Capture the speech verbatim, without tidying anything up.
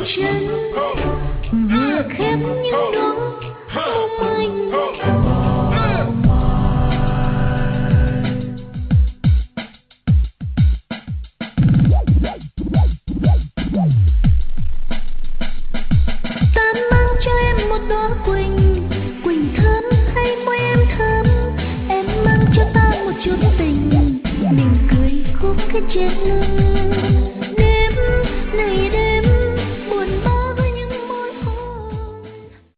chân vừa khép những đôi mong manh. Ta mang cho em một đóa quỳnh, quỳnh thơm hay môi em thơm. Em mang cho ta một chút tình, mình cười khúc cái trên lưng.